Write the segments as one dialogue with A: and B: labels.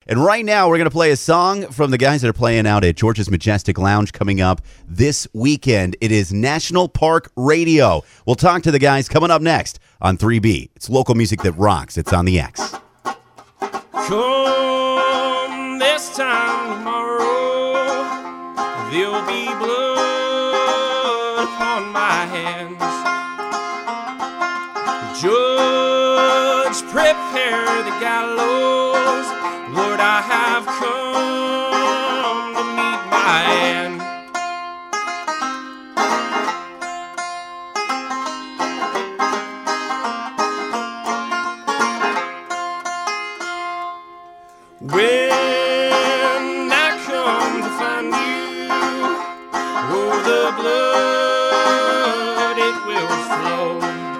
A: And right now, we're going to play a song from the guys that are playing out at George's Majestic Lounge coming up this weekend. It is National Park Radio. We'll talk to the guys coming up next on 3B. It's local music that rocks. It's on the X.
B: Come this time tomorrow, there'll be blood upon my hands. Judge, prepare the gallows. Lord, I have come to meet my end. When I come to find you, oh, the blood, it will flow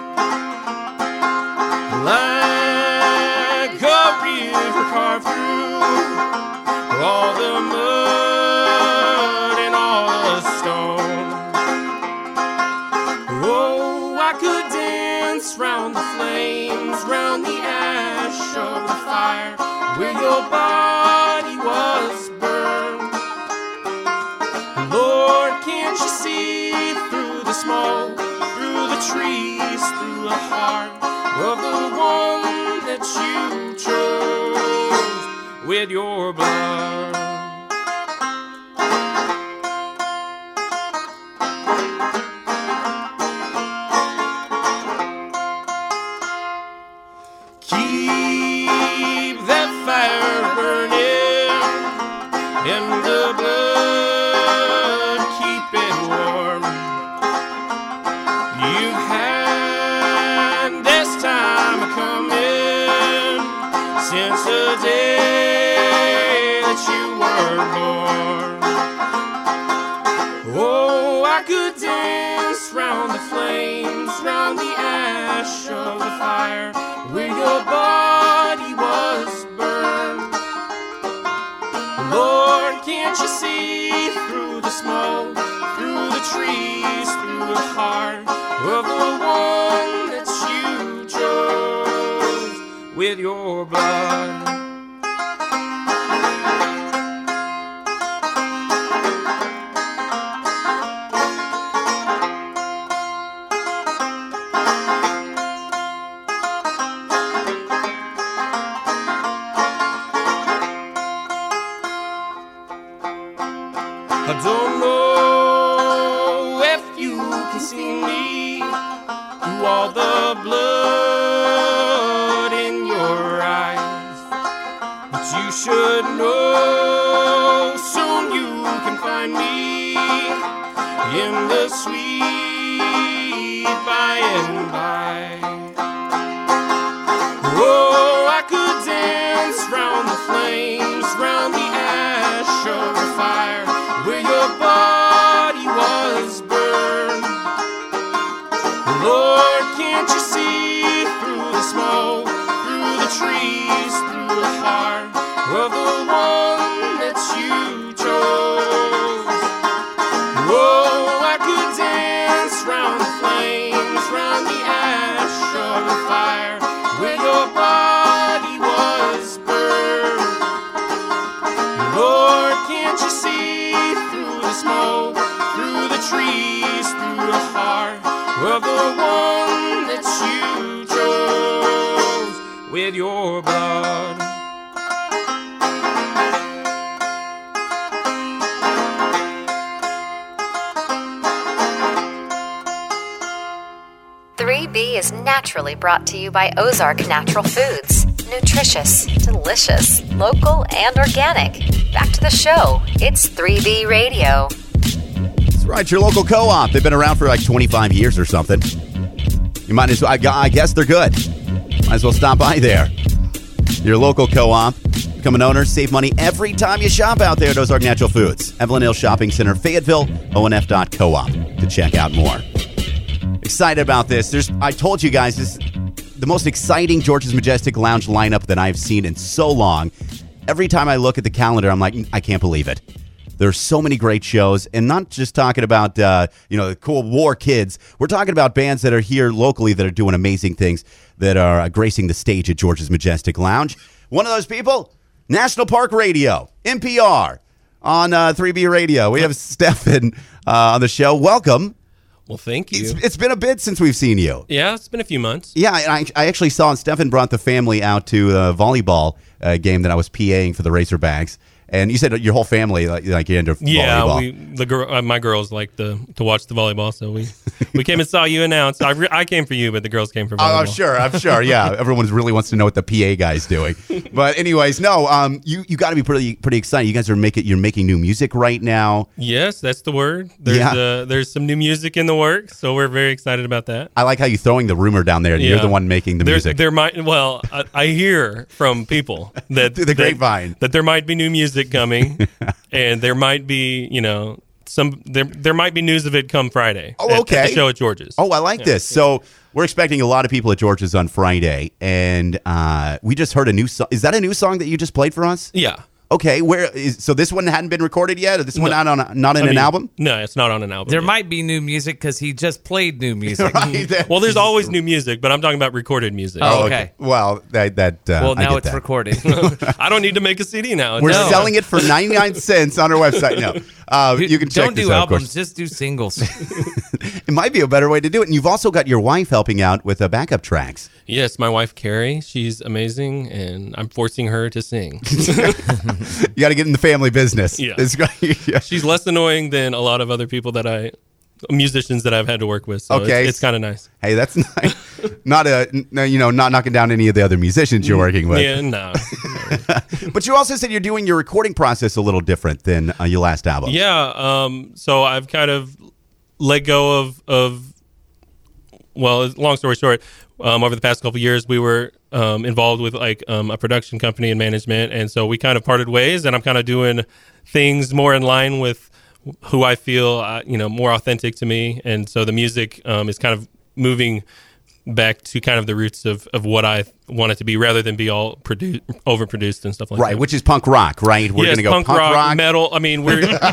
B: like a river carved through all the mud and all the stone. Oh, I could dance round the flames, round the ash of the fire, where your body was burned. Lord, can't you see through the smoke, through the trees, through the heart of the one that you chose with your blood? Keep that fire burning and the blood, keep it warm. You've had this time coming since the day that you were born. Oh, I could dance round the flames, round the ash of the fire, where your body was burned. Lord, can't you see through the smoke, through the trees, through the heart of the one that you chose with your blood? 'Cause you should know soon you can find me in the sweet by and by. Oh, I could dance round the flames, round the ash of the fire, where your body was burned. Lord, can't you see through the smoke, through the trees, through the heart of the one that you chose? Oh, I could dance round the flames, round the ash of the fire, where your body was burned. Lord, can't you see through the smoke, through the trees, through the heart of the one that you chose with your blood?
C: Is naturally brought to you by Ozark Natural Foods. Nutritious, delicious, local, and organic. Back to the show. It's 3B Radio.
A: That's right, your local co-op. They've been around for like 25 years or something. You might as well, I guess they're good. Might as well stop by there. Your local co-op. Become an owner, save money every time you shop out there at Ozark Natural Foods. Evelyn Hill Shopping Center, Fayetteville, onf.coop to check out more. Excited about this. I told you guys, this is the most exciting George's Majestic Lounge lineup that I've seen in so long. Every time I look at the calendar, I'm like, I can't believe it. There's so many great shows, and not just talking about the cool war kids. We're talking about bands that are here locally that are doing amazing things, that are gracing the stage at George's Majestic Lounge. One of those people, National Park Radio, NPR, on 3B Radio. We have Stefan on the show. Welcome.
D: Well, thank you.
A: It's been a bit since we've seen you.
D: Yeah, it's been a few months.
A: Yeah, and I actually saw Stefan brought the family out to a volleyball game that I was PAing for the Razorbacks. And you said your whole family like you're into volleyball.
D: Yeah, my girls like to watch the volleyball, so we came and saw you announce. I came for you, but the girls came for volleyball.
A: I'm sure. Yeah, everyone really wants to know what the PA guy's doing. But anyways, no, you got to be pretty excited. You guys you're making new music right now.
D: Yes, that's the word. There's some new music in the works, so we're very excited about that.
A: I like how you're throwing the rumor down there. And You're the one making the music.
D: I hear from people that
A: through the grapevine
D: that there might be new music coming, and there might be, there might be news of it come Friday.
A: Oh, okay.
D: At the show at George's.
A: Oh, I like this. So we're expecting a lot of people at George's on Friday, and we just heard a new song. Is that a new song that you just played for us?
D: Yeah.
A: Okay, so this one hadn't been recorded yet, or this one not on an album?
D: No, it's not on an album.
E: There
D: yet.
E: might be new music because he just played new music.
A: Right.
D: Well, there's always new music, but I'm talking about recorded music.
E: Oh, okay.
A: Well,
E: well, now it's
A: that.
E: recorded.
D: I don't need to make a CD now.
A: We're selling it for 99 cents on our website. No, you can check
E: Don't
A: this
E: do
A: out,
E: albums, just do singles.
A: It might be a better way to do it. And you've also got your wife helping out with the backup tracks.
D: Yes, my wife, Carrie. She's amazing, and I'm forcing her to sing.
A: You got to get in the family business.
D: Yeah.
A: Yeah.
D: She's less annoying than a lot of other musicians that I've had to work with. So
A: okay.
D: It's kind of nice.
A: Hey, that's nice. Not knocking down any of the other musicians you're working with.
D: Yeah, no.
A: But you also said you're doing your recording process a little different than your last album.
D: Yeah. So I've kind of let go of long story short, over the past couple of years, we were involved with a production company and management, and so we kind of parted ways. And I'm kind of doing things more in line with who I feel, more authentic to me. And so the music is kind of moving back to kind of the roots of what I want it to be, rather than be all overproduced and stuff like that.
A: Right, which is punk rock, right? We're going to go
D: punk rock, metal. I mean,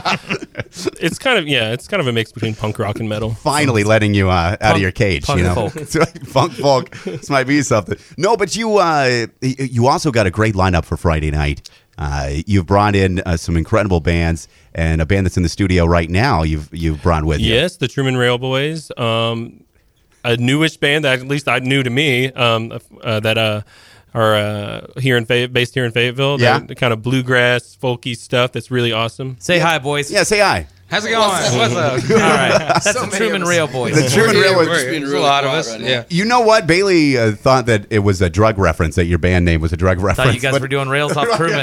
D: it's kind of a mix between punk rock and metal.
A: Finally letting you out of your cage,
E: punk folk.
A: Funk folk. This might be something. No, but you also got a great lineup for Friday night. You've brought in some incredible bands, and a band that's in the studio right now you've brought with you.
D: Yes, the Truman Rail Boys. A newish band that at least knew to me that are based here in Fayetteville.
A: Yeah.
D: The kind of bluegrass, folky stuff that's really awesome.
E: Say hi, boys.
A: Yeah, say hi.
F: How's it going? What's up?
E: All right. That's the Truman Rail Boys.
A: The Truman Rail Boys.
F: There's a lot of us. Right, yeah.
A: You know what? Bailey thought that it was a drug reference, that your band name was a drug reference.
E: Thought you guys were doing rails off Truman.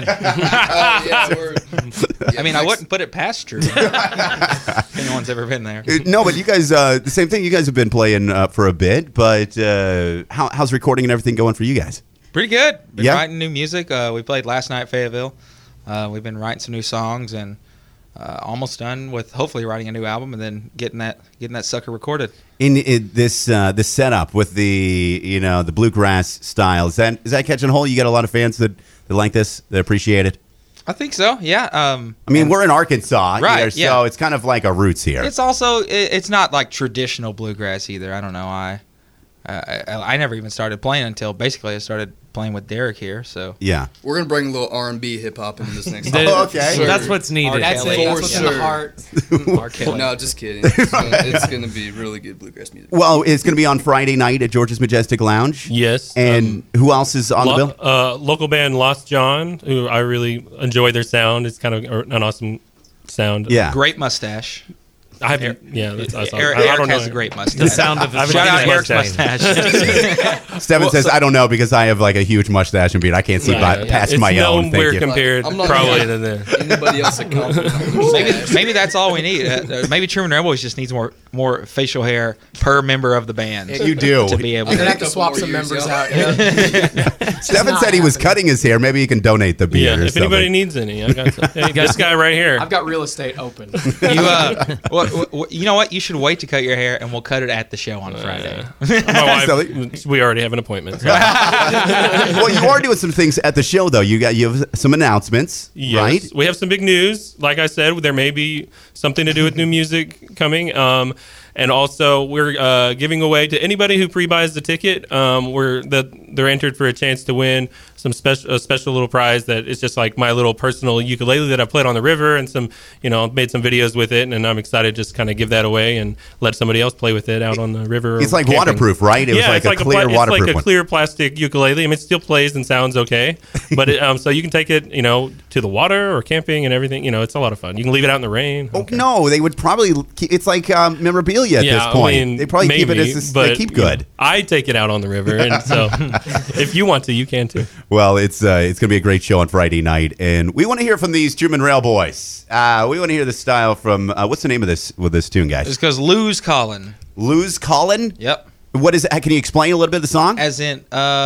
F: I wouldn't put it past Truman. If anyone's ever been there.
A: No, but you guys, the same thing. You guys have been playing for a bit, but how's recording and everything going for you guys?
F: Pretty good. Been
A: Yeah?
F: writing new music. We played last night at Fayetteville. We've been writing some new songs and almost done with hopefully writing a new album and then getting that sucker recorded.
A: In this setup with the bluegrass style, is that catching hold? You got a lot of fans that like this, that appreciate it.
F: I think so. Yeah.
A: I mean, we're in Arkansas,
F: right?
A: Here,
F: Yeah.
A: so it's kind of like our roots here.
F: It's also it's not like traditional bluegrass either. I don't know. I never even started playing until basically I started playing with Derek here. So
A: Yeah.
G: We're gonna bring a little R&B hip hop into this next.
A: Okay.
G: Sure.
E: That's what's needed.
F: That's
G: For
F: it. That's what's in the
G: sure.
F: heart. R. Kelly.
G: No, just kidding. It's gonna be really good bluegrass music.
A: Well, it's going to be on Friday night at George's Majestic Lounge.
D: Yes.
A: And who else is on the bill?
D: Local band Lost John, who I really enjoy their sound. It's kind of an awesome sound.
A: Yeah.
F: Great mustache.
D: I haven't. Yeah, that's awesome.
F: Eric
D: I don't know.
F: has a great mustache.
E: The sound of his
F: Shout out Eric's
E: mustache.
F: mustache.
A: Stephen says, I don't know, because I have like a huge mustache and beard. I can't see past
D: It's
A: my own.
D: nowhere
A: Thank you.
D: compared
G: I'm not
D: probably
G: gonna-
D: to the.
G: Anybody else that comes?
F: maybe that's all we need. Maybe Truman Rail Boys just needs more facial hair per member of the band.
A: You do.
F: To be able
H: I'm gonna
F: to.
H: have to swap some members out.
A: Stephen said he was cutting his hair. Maybe he can donate the beard
D: Yeah,
A: or
D: if
A: something.
D: anybody needs any, I got some. Hey, this guy right here.
H: I've got real estate open.
F: You know what? You should wait to cut your hair, and we'll cut it at the show on Friday.
D: My wife, we already have an appointment. So.
A: Well, you are doing some things at the show, though. You have some announcements,
D: Yes.
A: right?
D: We have some big news. Like I said, there may be something to do with new music coming. And also, we're giving away to anybody who pre-buys the ticket. They're entered for a chance to win a special little prize that is just like my little personal ukulele that I played on the river, and made some videos with it, and I'm excited to just kind of give that away and let somebody else play with it out on the river.
A: It's like
D: camping.
A: waterproof, right? It was like a clear waterproof
D: It's like a
A: one.
D: clear plastic ukulele. I mean, it still plays and sounds okay, but so you can take it, to the water or camping and everything. It's a lot of fun. You can leave it out in the rain.
A: Oh, no, they would probably it's like memorabilia at this point.
D: I mean,
A: they probably keep it
D: maybe,
A: as
D: but,
A: they keep good.
D: I take it out on the river, and so if you want to, you can too.
A: Well, it's going to be a great show on Friday night, and we want to hear from these Truman Rail boys. We want to hear the style from what's the name of this tune, guys?
F: It's because Lou's calling.
A: Lou's Calling?
F: Yep.
A: What is it? Can you explain a little bit of the song?
F: As in,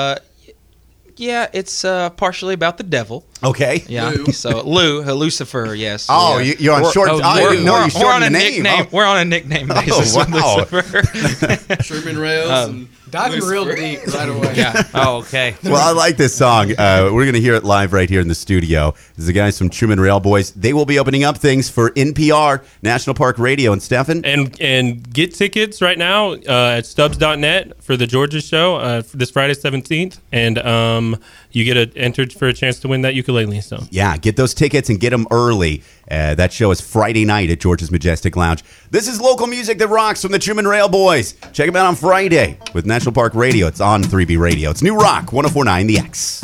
F: it's partially about the devil.
A: Okay.
F: Yeah.
G: Lou.
F: So Lucifer, yes.
A: Oh,
F: yeah.
A: you're on short.
F: Lou.
A: you
F: We're on a
A: the name.
F: nickname. We're on a nickname basis with
A: wow.
F: Lucifer.
G: Truman Rails. and
H: Diving real
G: Lucifer.
H: deep right away.
F: Yeah.
E: Oh, okay.
A: Well, I like this song. We're going to hear it live right here in the studio. This is the guys from Truman Rail Boys. They will be opening up things for NPR, National Park Radio. And Stefan?
D: And get tickets right now at Stubbs.net for the Georgia show this Friday 17th, and you get entered for a chance to win that ukulele. So
A: Yeah, get those tickets and get them early. That show is Friday night at Georgia's Majestic Lounge. This is local music that rocks from the Truman Rail Boys. Check them out on Friday with National Park Radio. It's on 3B Radio. It's New Rock 104.9 The X.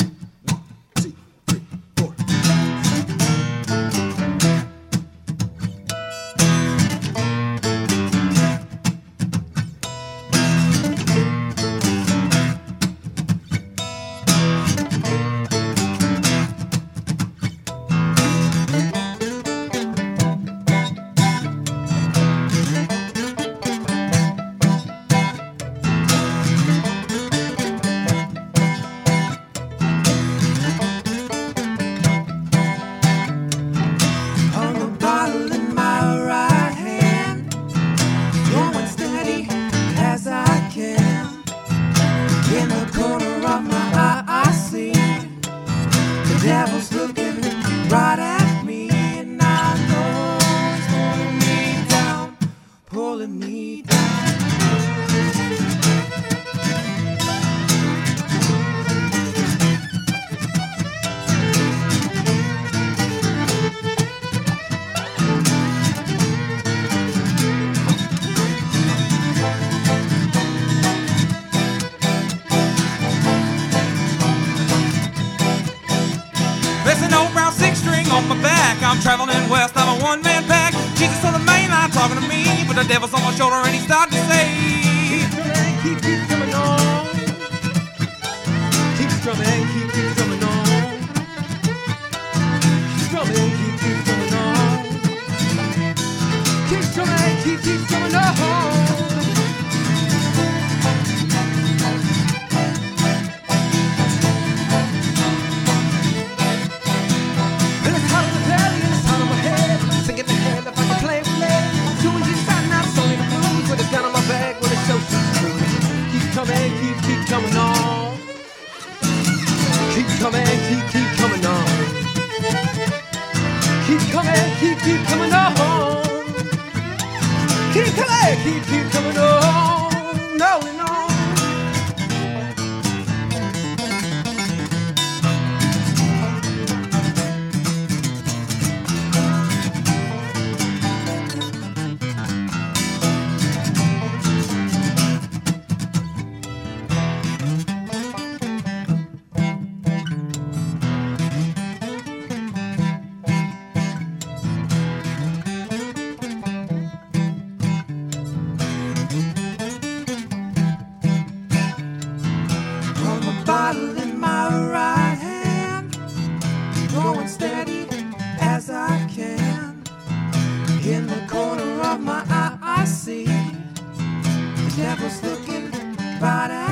I: On the bottle in my right hand, going steady as I can. In the corner of my eye, I see the devil's looking right at me, and I know it's pulling me down, pulling me down.
J: There's an old brown six string on my back. I'm traveling west, I'm a one-man pack. Jesus on the main line talking to me, but the devil's on my shoulder and he started to say,
I: Keep coming on. Keep strumming, keep coming on. Keep strumming, keep coming on. Keep strumming, keep coming on. And it's hot in the belly and it's hot on my head. Sing in the head if I can play with lead. Doing just that, not only the blues with a gun on my back with a show shoes. Keep coming, keep coming on. Keep coming, keep coming on. Keep coming, keep coming on. Keep coming, keep coming on. No, no. On the bottle in my right hand, going steady as I can. In the corner of my eye, I see the devil's looking right at